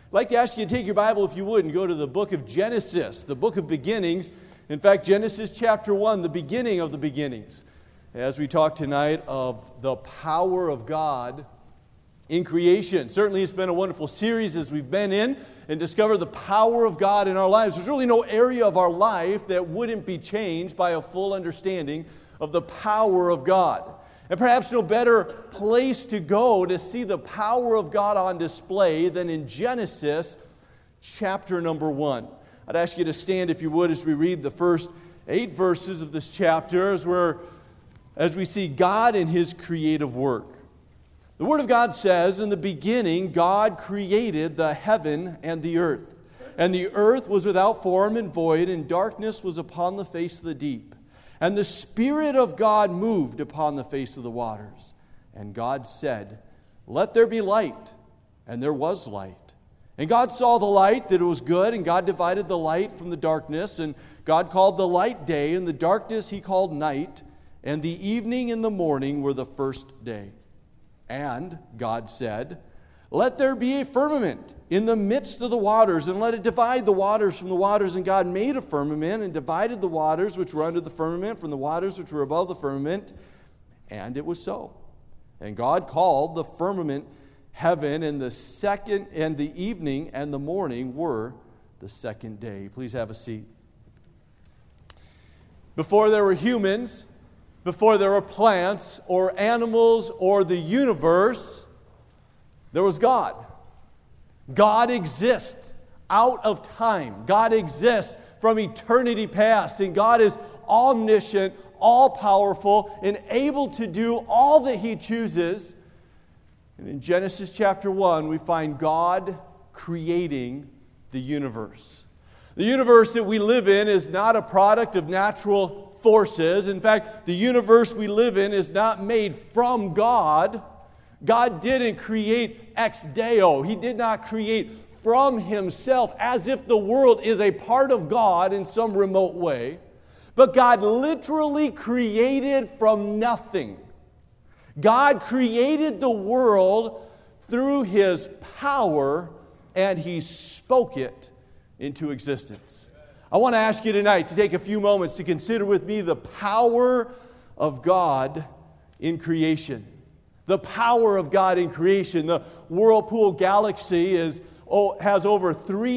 I'd like to ask you to take your Bible, if you would, and go to the book of Genesis, the book of beginnings. In fact, Genesis chapter 1, the beginning of the beginnings. As we talk tonight of the power of God in creation. Certainly it's been a wonderful series as we've been in and discovered the power of God in our lives. There's really no area of our life that wouldn't be changed by a full understanding of the power of God. And perhaps no better place to go to see the power of God on display than in Genesis chapter number 1. I'd ask you to stand, if you would, as we read the first 8 verses of this chapter as we see God in His creative work. The Word of God says, "In the beginning God created the heaven and the earth. And the earth was without form and void, and darkness was upon the face of the deep. And the Spirit of God moved upon the face of the waters. And God said, 'Let there be light.' And there was light. And God saw the light, that it was good, and God divided the light from the darkness. And God called the light day, and the darkness He called night. And the evening and the morning were the first day. And God said, 'Let there be a firmament in the midst of the waters, and let it divide the waters from the waters.' And God made a firmament, and divided the waters which were under the firmament from the waters which were above the firmament. And it was so. And God called the firmament heaven, and the evening and the morning were the second day." Please have a seat. Before there were humans, before there were plants or animals or the universe, there was God. God exists out of time. God exists from eternity past. And God is omniscient, all-powerful, and able to do all that He chooses. And in Genesis chapter 1, we find God creating the universe. The universe that we live in is not a product of natural forces. In fact, the universe we live in is not made from God. God didn't create ex deo. He did not create from Himself as if the world is a part of God in some remote way. But God literally created from nothing. God created the world through His power, and He spoke it into existence. I want to ask you tonight to take a few moments to consider with me the power of God in creation. The power of God in creation. The Whirlpool Galaxy has over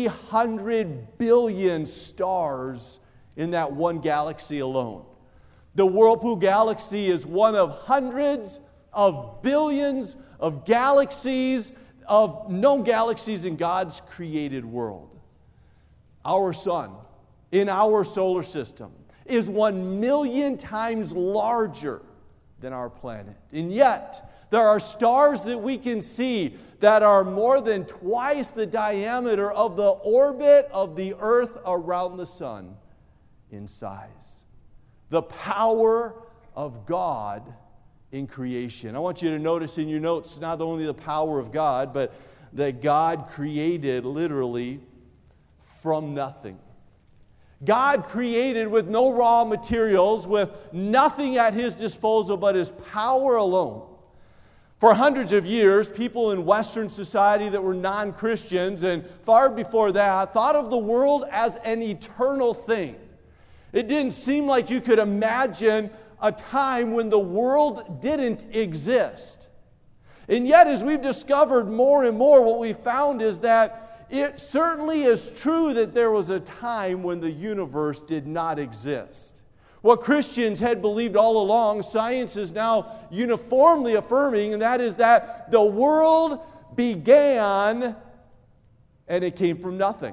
300 billion stars in that one galaxy alone. The Whirlpool Galaxy is one of hundreds of billions of galaxies, of known galaxies in God's created world. Our sun, in our solar system, is 1 million times larger than our planet. And yet, there are stars that we can see that are more than twice the diameter of the orbit of the earth around the sun in size. The power of God in creation. I want you to notice in your notes not only the power of God, but that God created literally from nothing. God created with no raw materials, with nothing at His disposal but His power alone. For hundreds of years, people in Western society that were non-Christians, and far before that, thought of the world as an eternal thing. It didn't seem like you could imagine a time when the world didn't exist. And yet, as we've discovered more and more, what we found is that it certainly is true that there was a time when the universe did not exist. What Christians had believed all along, science is now uniformly affirming, and that is that the world began and it came from nothing.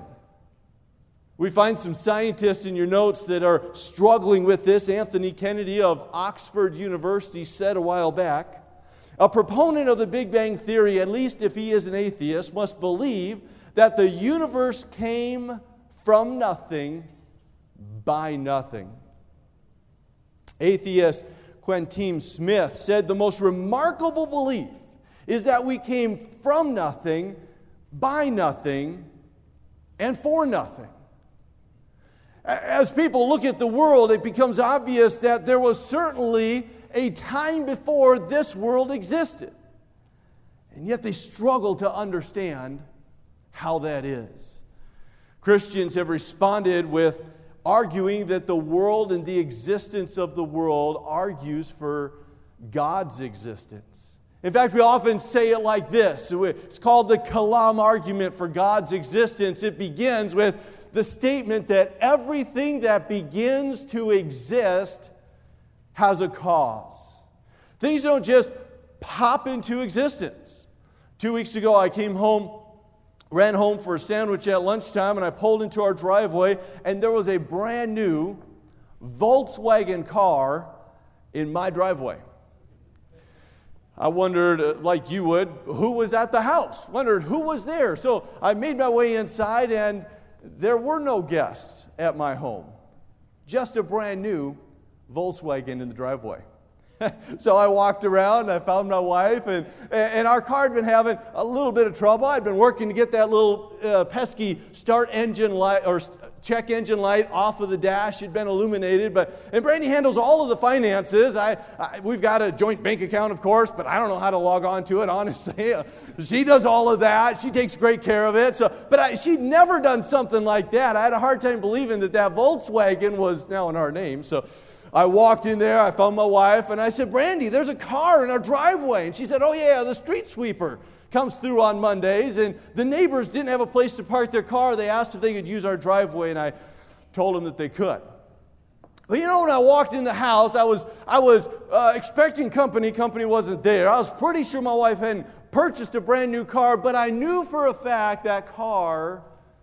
We find some scientists in your notes that are struggling with this. Anthony Kennedy of Oxford University said a while back, "A proponent of the Big Bang Theory, at least if he is an atheist, must believe that the universe came from nothing by nothing." Atheist Quentin Smith said the most remarkable belief is that we came from nothing, by nothing, and for nothing. As people look at the world, it becomes obvious that there was certainly a time before this world existed. And yet they struggle to understand how that is. Christians have responded with arguing that the world and the existence of the world argues for God's existence. In fact, we often say it like this. It's called the Kalam argument for God's existence. It begins with the statement that everything that begins to exist has a cause. Things don't just pop into existence. 2 weeks ago, I ran home for a sandwich at lunchtime, and I pulled into our driveway, and there was a brand new Volkswagen car in my driveway. I wondered, like you would, who was at the house? Wondered who was there. So I made my way inside, and there were no guests at my home. Just a brand new Volkswagen in the driveway. So I walked around, I found my wife, and our car had been having a little bit of trouble. I'd been working to get that little pesky start engine light or check engine light off of the dash. It'd been illuminated, and Brandy handles all of the finances. We've got a joint bank account, of course, but I don't know how to log on to it, honestly. She does all of that. She takes great care of it. But she'd never done something like that. I had a hard time believing that Volkswagen was now in our name. So I walked in there, I found my wife, and I said, Brandy, there's a car in our driveway. And she said, oh yeah, the street sweeper comes through on Mondays, and the neighbors didn't have a place to park their car. They asked if they could use our driveway, and I told them that they could. But when I walked in the house, I was expecting company. Company wasn't there. I was pretty sure my wife hadn't purchased a brand new car, but I knew for a fact that car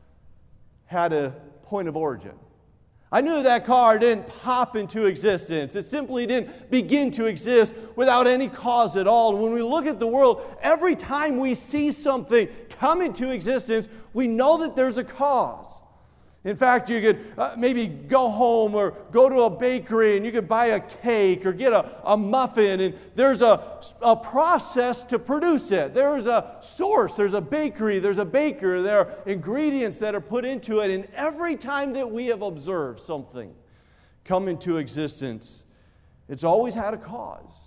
had a point of origin. I knew that car didn't pop into existence. It simply didn't begin to exist without any cause at all. And when we look at the world, every time we see something come into existence, we know that there's a cause. In fact, you could maybe go home or go to a bakery and you could buy a cake or get a muffin, and there's a process to produce it. There's a source, there's a bakery, there's a baker, there are ingredients that are put into it, and every time that we have observed something come into existence, it's always had a cause.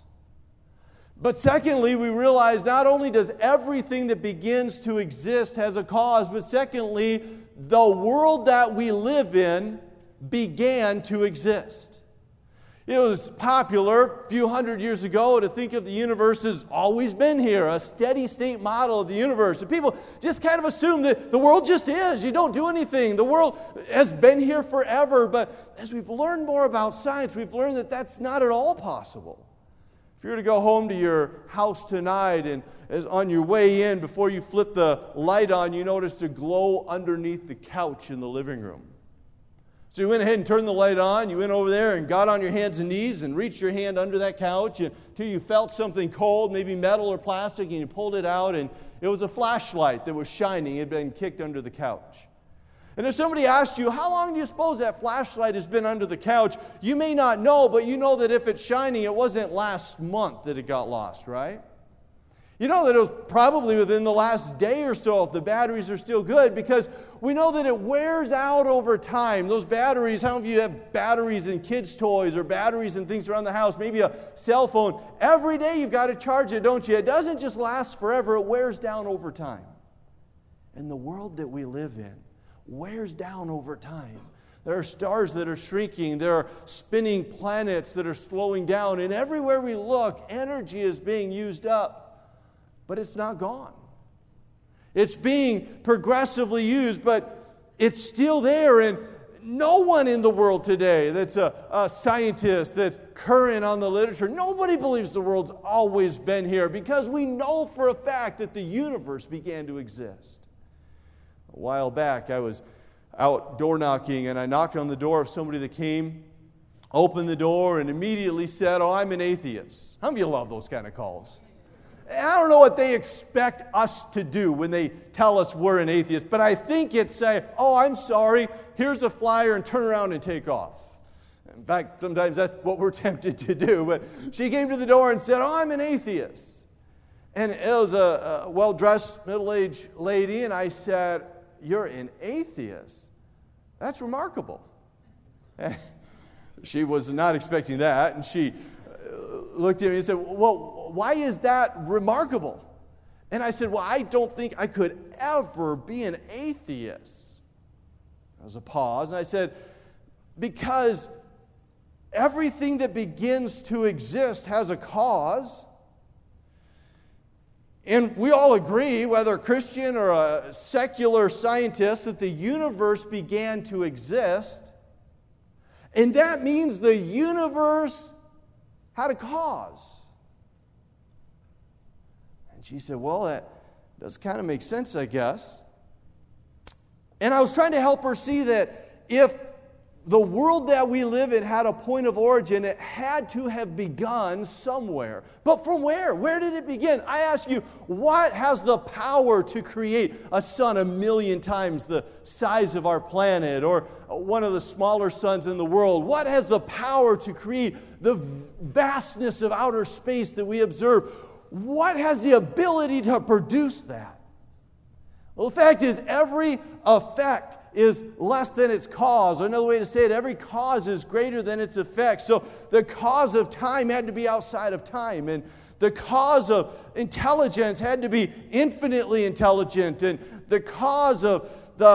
But secondly, we realize not only does everything that begins to exist has a cause, but secondly, the world that we live in began to exist. It was popular a few hundred years ago to think of the universe as always been here, a steady state model of the universe. And people just kind of assume that the world just is. You don't do anything. The world has been here forever. But as we've learned more about science, we've learned that that's not at all possible. If you were to go home to your house tonight and as on your way in, before you flip the light on, you noticed a glow underneath the couch in the living room. So you went ahead and turned the light on. You went over there and got on your hands and knees and reached your hand under that couch until you felt something cold, maybe metal or plastic, and you pulled it out, and it was a flashlight that was shining. It had been kicked under the couch. And if somebody asked you, how long do you suppose that flashlight has been under the couch? You may not know, but you know that if it's shining, it wasn't last month that it got lost, right? You know that it was probably within the last day or so if the batteries are still good, because we know that it wears out over time. Those batteries, how many of you have batteries in kids' toys or batteries in things around the house, maybe a cell phone? Every day you've got to charge it, don't you? It doesn't just last forever, it wears down over time. And the world that we live in wears down over time. There are stars that are shrinking. There are spinning planets that are slowing down. And everywhere we look, energy is being used up. But it's not gone. It's being progressively used, but it's still there. And no one in the world today that's a scientist that's current on the literature, nobody believes the world's always been here, because we know for a fact that the universe began to exist. A while back, I was out door knocking, and I knocked on the door of somebody that came, opened the door, and immediately said, "Oh, I'm an atheist." How many of you love those kind of calls? I don't know what they expect us to do when they tell us we're an atheist, but I think it's say, "Oh, I'm sorry, here's a flyer," and turn around and take off. In fact, sometimes that's what we're tempted to do. But she came to the door and said, "Oh, I'm an atheist." And it was a well-dressed, middle-aged lady, and I said, "You're an atheist? That's remarkable." She was not expecting that, and she looked at me and said, "Well, why is that remarkable?" And I said, well, I don't think I could ever be an atheist. There was a pause, and I said, because everything that begins to exist has a cause. And we all agree, whether a Christian or a secular scientist, that the universe began to exist. And that means the universe had a cause. And she said, well, that does kind of make sense, I guess. And I was trying to help her see that if the world that we live in had a point of origin, it had to have begun somewhere. But from where? Where did it begin? I ask you, what has the power to create a sun 1,000,000 times the size of our planet, or one of the smaller suns in the world? What has the power to create the vastness of outer space that we observe? What has the ability to produce that? Well, the fact is, every effect is less than its cause. Another way to say it, every cause is greater than its effect. So the cause of time had to be outside of time, and the cause of intelligence had to be infinitely intelligent, and the cause of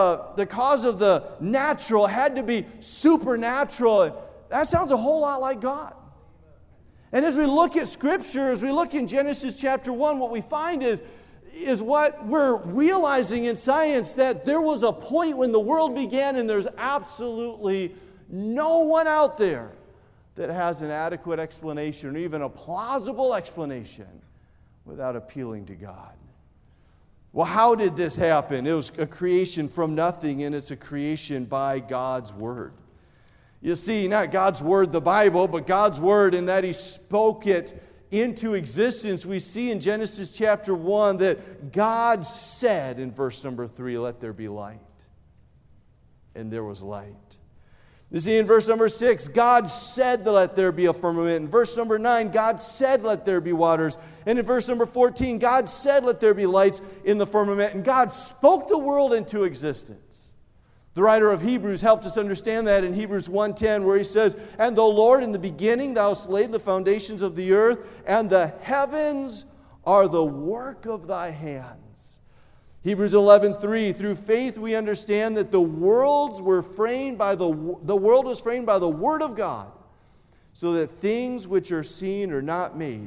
the natural had to be supernatural. And that sounds a whole lot like God. And as we look at Scripture, as we look in Genesis chapter 1, what we find is what we're realizing in science, that there was a point when the world began, and there's absolutely no one out there that has an adequate explanation or even a plausible explanation without appealing to God. Well, how did this happen? It was a creation from nothing, and it's a creation by God's Word. You see, not God's Word, the Bible, but God's Word in that He spoke it into existence. We see in Genesis chapter 1 that God said in verse number 3, let there be light. And there was light. You see in verse number 6, God said that let there be a firmament. In verse number 9, God said let there be waters. And in verse number 14, God said let there be lights in the firmament. And God spoke the world into existence. The writer of Hebrews helped us understand that in Hebrews 1:10, where he says, and though, Lord, in the beginning thou hast laid the foundations of the earth, and the heavens are the work of thy hands. Hebrews 11:3, through faith we understand that the world was framed by the word of God, so that things which are seen are not made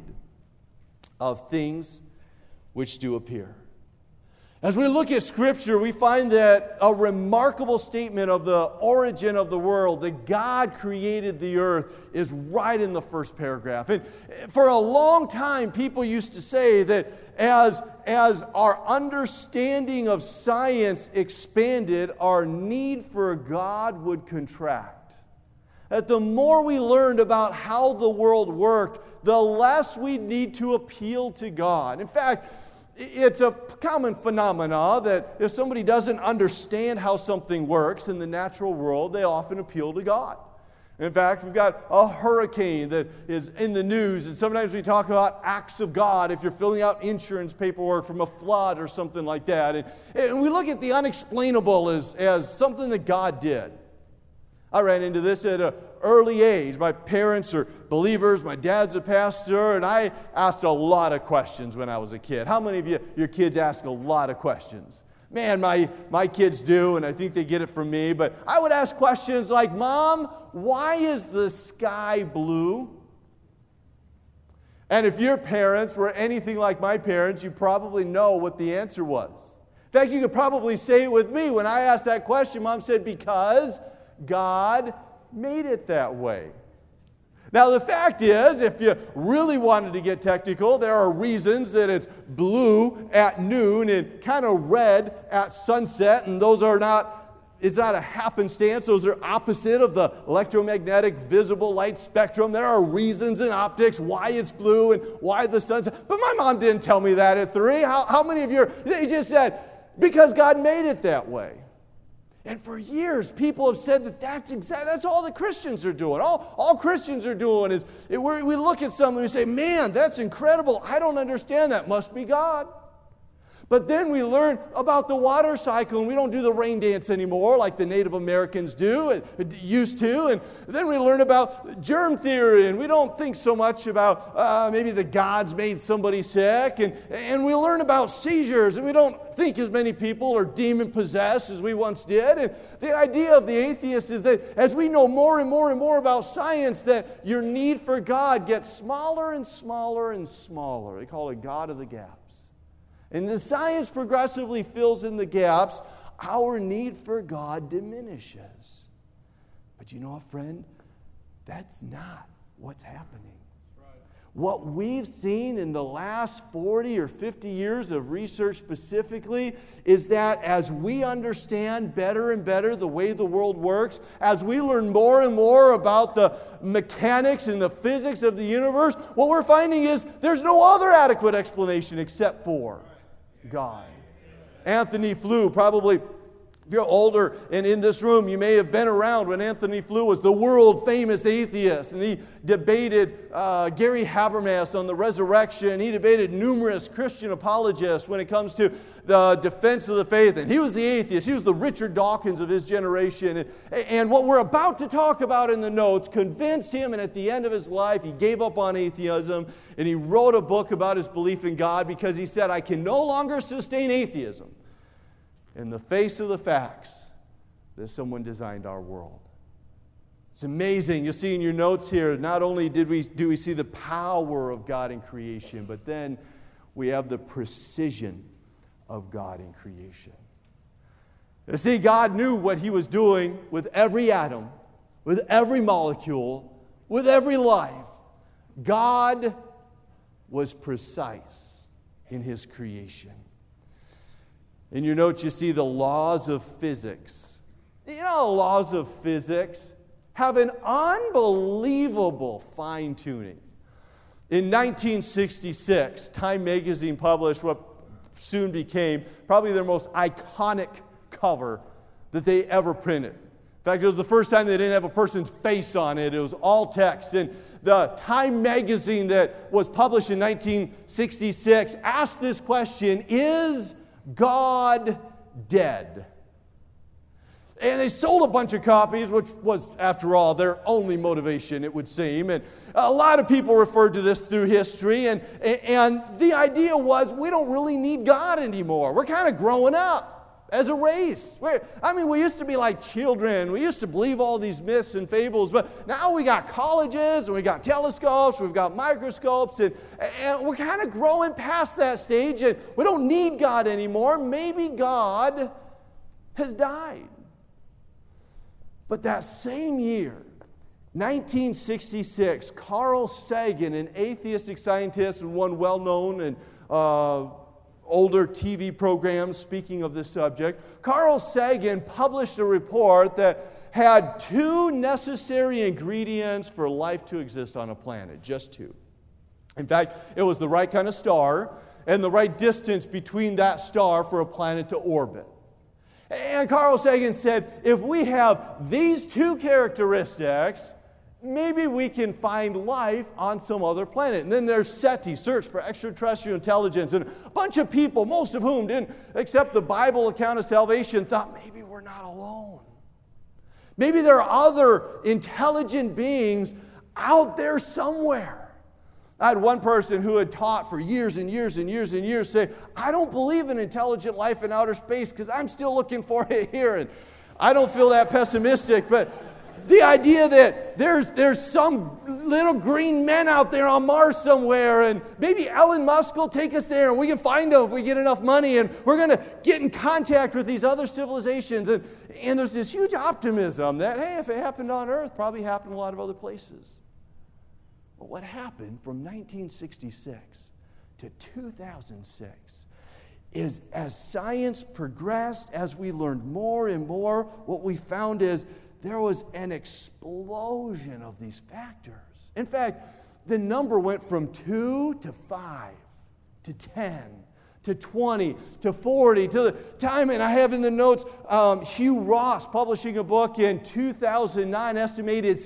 of things which do appear. As we look at Scripture, we find that a remarkable statement of the origin of the world, that God created the earth, is right in the first paragraph. And for a long time, people used to say that as our understanding of science expanded, our need for a God would contract. That the more we learned about how the world worked, the less we need to appeal to God. In fact, it's a common phenomena that if somebody doesn't understand how something works in the natural world, they often appeal to God. In fact, we've got a hurricane that is in the news, and sometimes we talk about acts of God if you're filling out insurance paperwork from a flood or something like that. And we look at the unexplainable as something that God did. I ran into this at an early age. My parents are believers. My dad's a pastor, and I asked a lot of questions when I was a kid. How many of your kids ask a lot of questions? Man, my kids do, and I think they get it from me. But I would ask questions like, Mom, why is the sky blue? And if your parents were anything like my parents, you probably know what the answer was. In fact, you could probably say it with me. When I asked that question, Mom said, because God made it that way. Now, the fact is, if you really wanted to get technical, there are reasons that it's blue at noon and kind of red at sunset, and it's not a happenstance. Those are opposite of the electromagnetic visible light spectrum. There are reasons in optics why it's blue and why the sunset. But my mom didn't tell me that at 3. How many of you, they just said, because God made it that way. And for years, people have said that that's all the Christians are doing. All Christians are doing is, we look at something and we say, man, that's incredible. I don't understand that. Must be God. But then we learn about the water cycle, and we don't do the rain dance anymore like the Native Americans used to. And then we learn about germ theory, and we don't think so much about maybe the gods made somebody sick. And we learn about seizures, and we don't think as many people are demon-possessed as we once did. And the idea of the atheist is that as we know more and more and more about science, that your need for God gets smaller and smaller and smaller. They call it God of the gaps. And as science progressively fills in the gaps, our need for God diminishes. But you know what, friend? That's not what's happening. What we've seen in the last 40 or 50 years of research specifically is that as we understand better and better the way the world works, as we learn more and more about the mechanics and the physics of the universe, what we're finding is there's no other adequate explanation except for God. Anthony Flew, probably if you're older and in this room, you may have been around when Anthony Flew was the world famous atheist, and he debated Gary Habermas on the resurrection. He debated numerous Christian apologists when it comes to the defense of the faith, and he was the atheist. He was the Richard Dawkins of his generation, and what we're about to talk about in the notes convinced him, and at the end of his life he gave up on atheism, and he wrote a book about his belief in God because he said, I can no longer sustain atheism in the face of the facts that someone designed our world. It's amazing. You'll see in your notes here, not only do we see the power of God in creation, but then we have the precision of God in creation. You see, God knew what He was doing with every atom, with every molecule, with every life. God was precise in His creation. In your notes, you see the laws of physics. You know, laws of physics have an unbelievable fine-tuning. In 1966, Time magazine published what soon became probably their most iconic cover that they ever printed. In fact, it was the first time they didn't have a person's face on it. It was all text. And the Time magazine that was published in 1966 asked this question, is God dead? And they sold a bunch of copies, which was, after all, their only motivation, it would seem. And a lot of people referred to this through history. And the idea was, we don't really need God anymore. We're kind of growing up as a race. We used to be like children. We used to believe all these myths and fables. But now we got colleges, and we got telescopes, we've got microscopes. And we're kind of growing past that stage. And we don't need God anymore. Maybe God has died. But that same year, 1966, Carl Sagan, an atheistic scientist and one well-known and older TV programs speaking of this subject, Carl Sagan published a report that had two necessary ingredients for life to exist on a planet, just two. In fact, it was the right kind of star and the right distance between that star for a planet to orbit. And Carl Sagan said, if we have these two characteristics, maybe we can find life on some other planet. And then there's SETI, Search for Extraterrestrial Intelligence, and a bunch of people, most of whom didn't accept the Bible account of salvation, thought maybe we're not alone. Maybe there are other intelligent beings out there somewhere. I had one person who had taught for years and years and years and years say, I don't believe in intelligent life in outer space because I'm still looking for it here. And I don't feel that pessimistic, but the idea that there's some little green men out there on Mars somewhere, and maybe Elon Musk will take us there and we can find them if we get enough money, and we're going to get in contact with these other civilizations. And there's this huge optimism that, hey, if it happened on Earth, probably happened in a lot of other places. But what happened from 1966 to 2006 is as science progressed, as we learned more and more, what we found is there was an explosion of these factors. In fact, the number went from 2 to 5 to 10 to 20 to 40 to the time, and I have in the notes, Hugh Ross publishing a book in 2009 estimated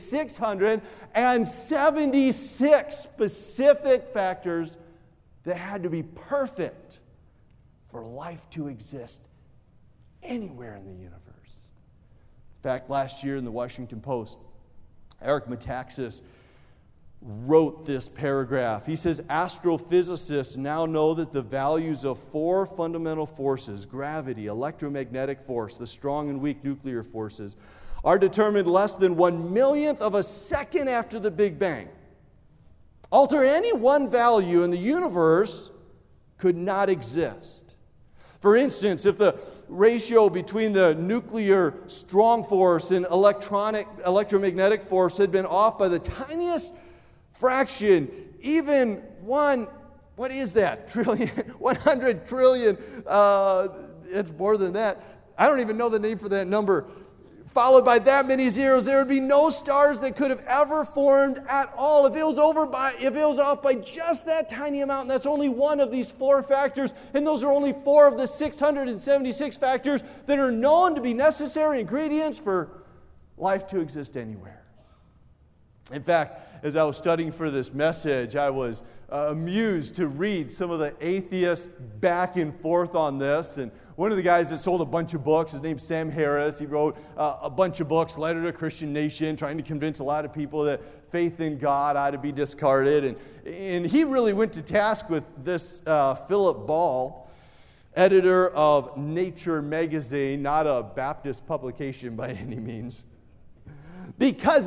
676 specific factors that had to be perfect for life to exist anywhere in the universe. In fact, last year in the Washington Post, Eric Metaxas wrote this paragraph. He says, astrophysicists now know that the values of four fundamental forces, gravity, electromagnetic force, the strong and weak nuclear forces, are determined less than 1/1,000,000th of a second after the Big Bang. Alter any one value and the universe could not exist. For instance, if the ratio between the nuclear strong force and electromagnetic force had been off by the tiniest fraction, even what is that? Trillion, 100 trillion, it's more than that. I don't even know the name for that number. Followed by that many zeros, there would be no stars that could have ever formed at all. If it was off by just that tiny amount, and that's only one of these four factors, and those are only four of the 676 factors that are known to be necessary ingredients for life to exist anywhere. In fact, as I was studying for this message, I was amused to read some of the atheists back and forth on this. And one of the guys that sold a bunch of books, his name's Sam Harris. He wrote a bunch of books, Letter to a Christian Nation, trying to convince a lot of people that faith in God ought to be discarded. And he really went to task with this Philip Ball, editor of Nature magazine, not a Baptist publication by any means. Because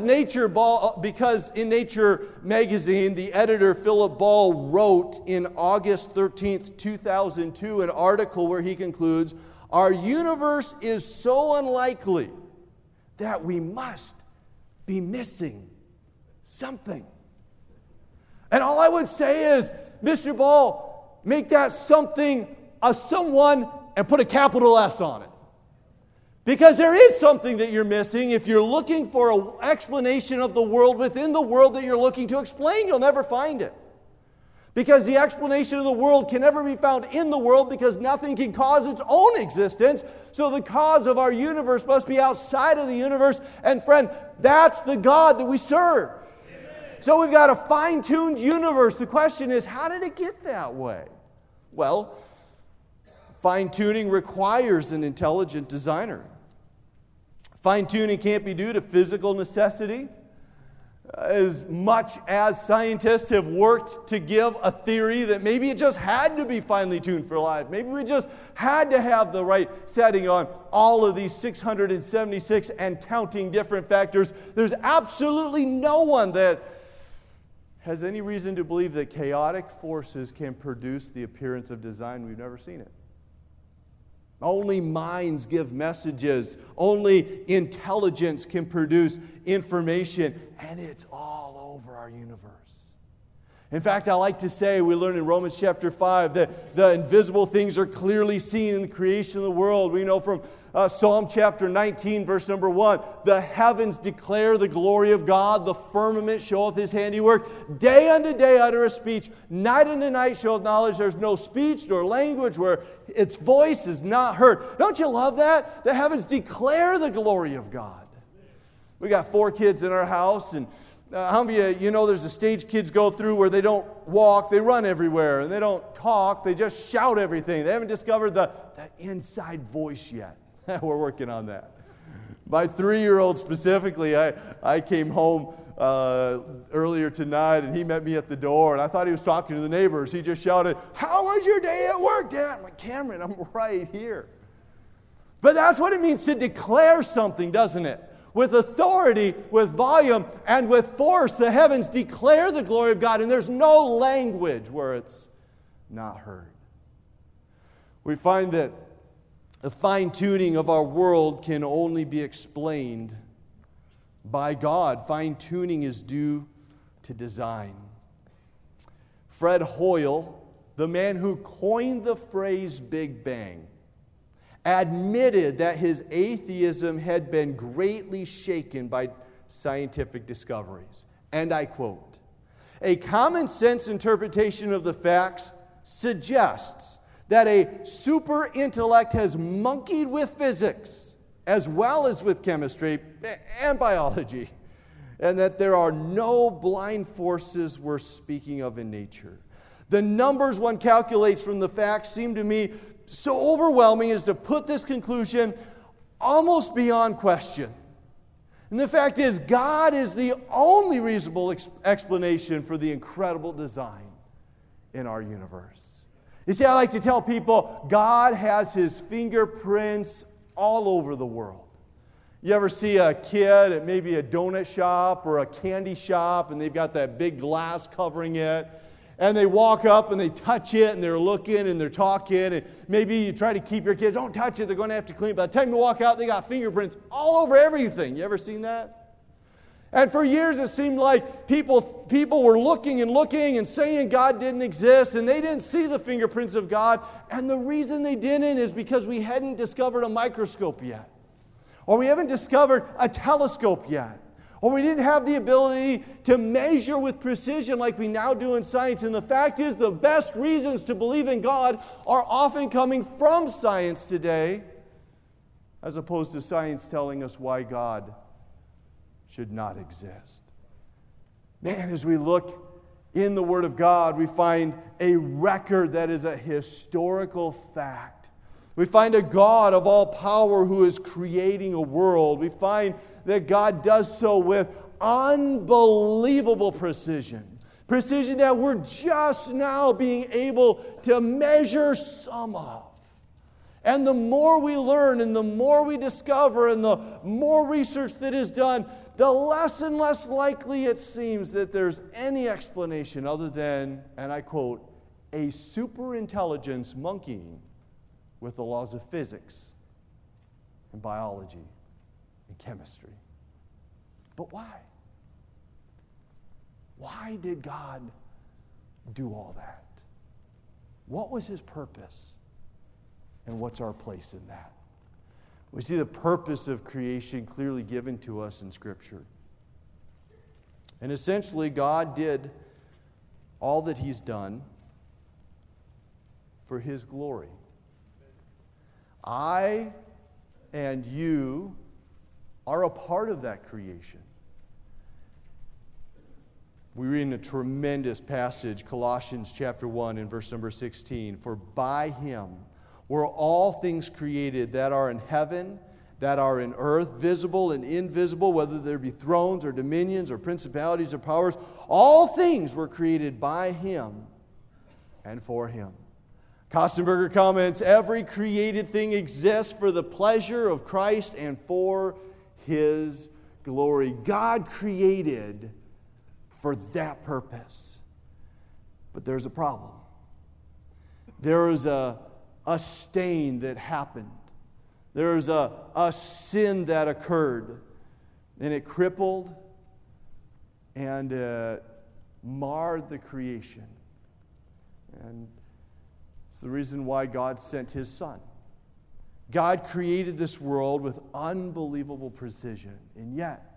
in Nature magazine, the editor Philip Ball wrote in August 13th, 2002, an article where he concludes, our universe is so unlikely that we must be missing something. And all I would say is, Mr. Ball, make that something a someone and put a capital S on it. Because there is something that you're missing. If you're looking for an explanation of the world within the world that you're looking to explain, you'll never find it. Because the explanation of the world can never be found in the world, because nothing can cause its own existence. So the cause of our universe must be outside of the universe. And friend, that's the God that we serve. Amen. So we've got a fine-tuned universe. The question is, how did it get that way? Well, fine-tuning requires an intelligent designer. Fine-tuning can't be due to physical necessity. As much as scientists have worked to give a theory that maybe it just had to be finely tuned for life. Maybe we just had to have the right setting on all of these 676 and counting different factors. There's absolutely no one that has any reason to believe that chaotic forces can produce the appearance of design. We've never seen it. Only minds give messages. Only intelligence can produce information. And it's all over our universe. In fact, I like to say, we learn in Romans chapter 5 that the invisible things are clearly seen in the creation of the world. We know from Psalm chapter 19, verse number 1, the heavens declare the glory of God, the firmament showeth his handiwork. Day unto day uttereth speech, night unto night showeth knowledge. There's no speech nor language where its voice is not heard. Don't you love that? The heavens declare the glory of God. We got 4 kids in our house, and how many of you know there's a stage kids go through where they don't walk, they run everywhere, and they don't talk, they just shout everything. They haven't discovered the inside voice yet. We're working on that. My 3-year-old specifically, I came home earlier tonight, and he met me at the door, and I thought he was talking to the neighbors. He just shouted, "How was your day at work, Dad?" I'm like, "Cameron, I'm right here." But that's what it means to declare something, doesn't it? With authority, with volume, and with force, the heavens declare the glory of God, and there's no language where it's not heard. We find that the fine-tuning of our world can only be explained by God. Fine-tuning is due to design. Fred Hoyle, the man who coined the phrase Big Bang, admitted that his atheism had been greatly shaken by scientific discoveries. And I quote, "A common sense interpretation of the facts suggests that a super intellect has monkeyed with physics as well as with chemistry and biology, and that there are no blind forces worth speaking of in nature. The numbers one calculates from the facts seem to me so overwhelming as to put this conclusion almost beyond question. And the fact is, God is the only reasonable explanation for the incredible design in our universe. You see, I like to tell people, God has His fingerprints all over the world. You ever see a kid at maybe a donut shop or a candy shop, and they've got that big glass covering it, and they walk up and they touch it, and they're looking and they're talking, and maybe you try to keep your kids, don't touch it, they're going to have to clean it. By the time you walk out, they got fingerprints all over everything. You ever seen that? And for years it seemed like people were looking and saying God didn't exist, and they didn't see the fingerprints of God. And the reason they didn't is because we hadn't discovered a microscope yet. Or we haven't discovered a telescope yet. Or we didn't have the ability to measure with precision like we now do in science. And the fact is, the best reasons to believe in God are often coming from science today, as opposed to science telling us why God should not exist. Man, as we look in the Word of God, we find a record that is a historical fact. We find a God of all power who is creating a world. We find that God does so with unbelievable precision. Precision that we're just now being able to measure some of. And the more we learn and the more we discover and the more research that is done, the less and less likely it seems that there's any explanation other than, and I quote, a superintelligence monkeying with the laws of physics and biology and chemistry. But why? Why did God do all that? What was His purpose? And what's our place in that? We see the purpose of creation clearly given to us in Scripture. And essentially, God did all that He's done for His glory. I and you are a part of that creation. We read in a tremendous passage, Colossians chapter 1 and verse number 16. For by Him were all things created that are in heaven, that are in earth, visible and invisible, whether there be thrones or dominions or principalities or powers. All things were created by Him and for Him. Kostenberger comments, every created thing exists for the pleasure of Christ and for His glory. God created for that purpose. But there's a problem. There is a stain that happened. There is a sin that occurred. And it crippled and marred the creation. And it's the reason why God sent His Son. God created this world with unbelievable precision, and yet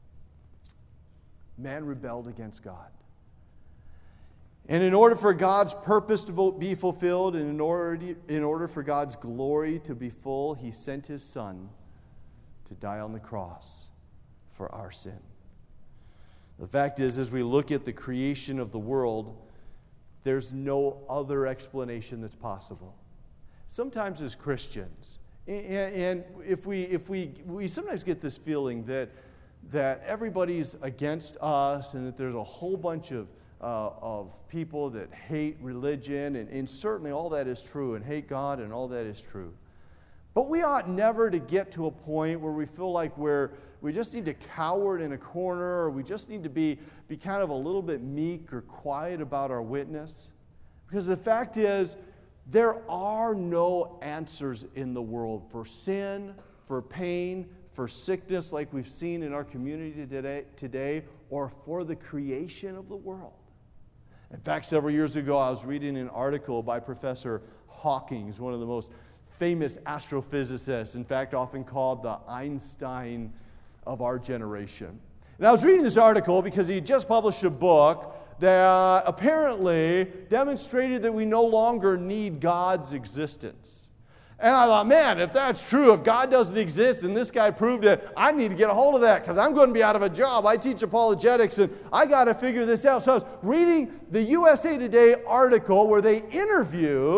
man rebelled against God. And in order for God's purpose to be fulfilled, and in order for God's glory to be full, He sent His Son to die on the cross for our sin. The fact is, as we look at the creation of the world, there's no other explanation that's possible. Sometimes as Christians, and if we sometimes get this feeling that everybody's against us and that there's a whole bunch of people that hate religion, and certainly all that is true, and hate God, and all that is true. But we ought never to get to a point where we feel like we just need to cower in a corner, or we just need to be kind of a little bit meek or quiet about our witness. Because the fact is, there are no answers in the world for sin, for pain, for sickness like we've seen in our community today, or for the creation of the world. In fact, several years ago, I was reading an article by Professor Hawking, who's one of the most famous astrophysicists, in fact, often called the Einstein of our generation. And I was reading this article because he just published a book that apparently demonstrated that we no longer need God's existence. And I thought, man, if that's true, if God doesn't exist and this guy proved it, I need to get a hold of that because I'm going to be out of a job. I teach apologetics and I got to figure this out. So I was reading the USA Today article where they interviewed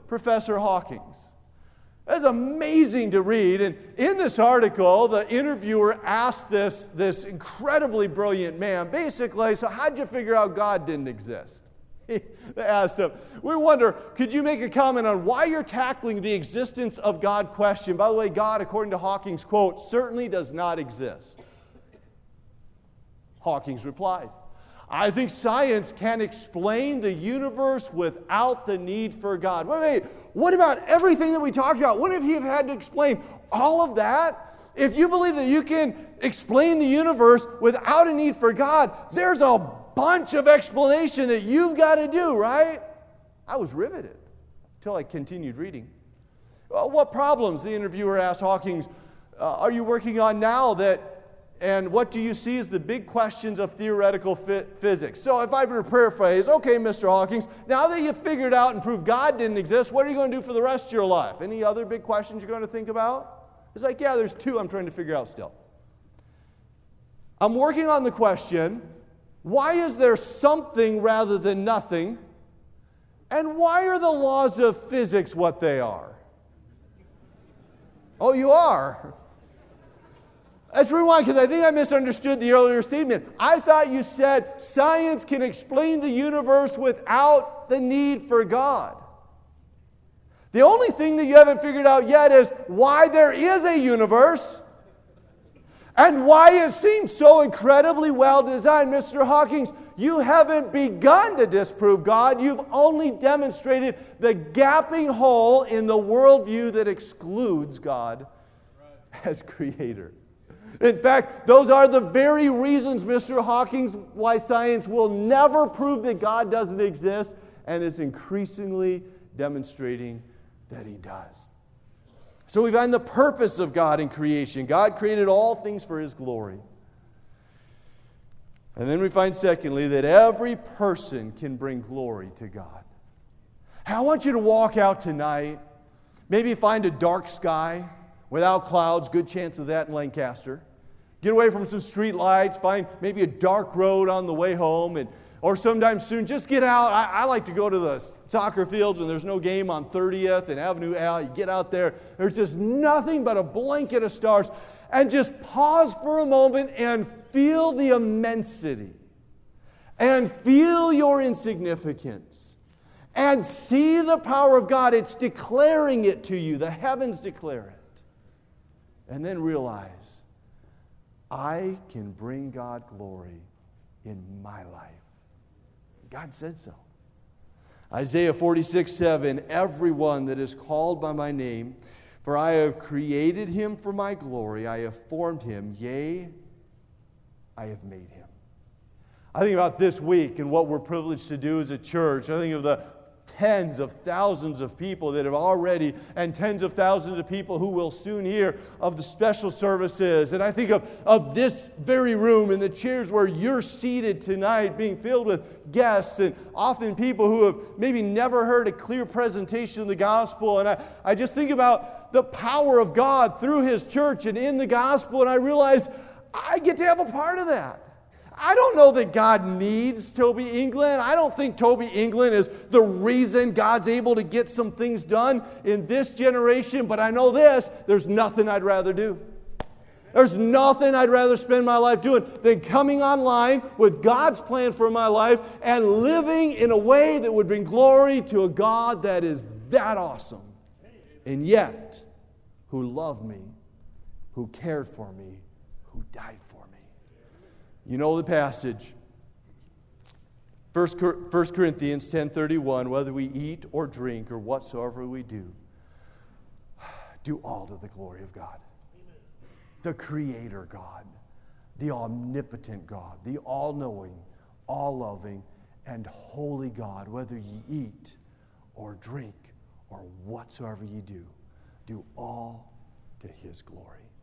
Professor Hawkins. That's amazing to read. And in this article, the interviewer asked this incredibly brilliant man, basically, so how'd you figure out God didn't exist? They asked him, we wonder, could you make a comment on why you're tackling the existence of God question? By the way, God, according to Hawkins' quote, certainly does not exist. Hawkins replied, I think science can explain the universe without the need for God. Wait, what about everything that we talked about? What if he had to explain all of that? If you believe that you can explain the universe without a need for God, there's a bunch of explanation that you've got to do, right? I was riveted until I continued reading. Well, what problems, the interviewer asked Hawkins, are you working on now and what do you see as the big questions of theoretical physics? So if I were to paraphrase, okay, Mr. Hawkins, now that you've figured out and proved God didn't exist, what are you going to do for the rest of your life? Any other big questions you're going to think about? It's like, yeah, there's two I'm trying to figure out still. I'm working on the question, why is there something rather than nothing? And why are the laws of physics what they are? Oh, you are? Let's rewind, because I think I misunderstood the earlier statement. I thought you said science can explain the universe without the need for God. The only thing that you haven't figured out yet is why there is a universe and why it seems so incredibly well designed. Mr. Hawkins, you haven't begun to disprove God. You've only demonstrated the gaping hole in the worldview that excludes God as creator. In fact, those are the very reasons, Mr. Hawkins, why science will never prove that God doesn't exist and is increasingly demonstrating that He does. So we find the purpose of God in creation. God created all things for His glory. And then we find, secondly, that every person can bring glory to God. I want you to walk out tonight, maybe find a dark sky without clouds, good chance of that in Lancaster. Get away from some street lights, find maybe a dark road on the way home, or sometime soon, just get out. I like to go to the soccer fields when there's no game on 30th and Avenue L. You get out there, there's just nothing but a blanket of stars, and just pause for a moment and feel the immensity, and feel your insignificance, and see the power of God. It's declaring it to you. The heavens declare it. And then realize, I can bring God glory in my life. God said so. Isaiah 46:7, everyone that is called by my name, for I have created him for my glory, I have formed him, yea, I have made him. I think about this week and what we're privileged to do as a church. I think of the tens of thousands of people that have already, and tens of thousands of people who will soon hear of the special services. And I think of this very room and the chairs where you're seated tonight being filled with guests and often people who have maybe never heard a clear presentation of the gospel. And I just think about the power of God through His church and in the gospel, and I realize I get to have a part of that. I don't know that God needs Toby England. I don't think Toby England is the reason God's able to get some things done in this generation, but I know this, there's nothing I'd rather do. There's nothing I'd rather spend my life doing than coming online with God's plan for my life and living in a way that would bring glory to a God that is that awesome, and yet who loved me, who cared for me, who died for me. You know the passage, 1 Corinthians 10:31, whether we eat or drink or whatsoever we do all to the glory of God. Amen. The Creator God, the omnipotent God, the all-knowing, all-loving, and holy God, whether ye eat or drink or whatsoever ye do all to His glory.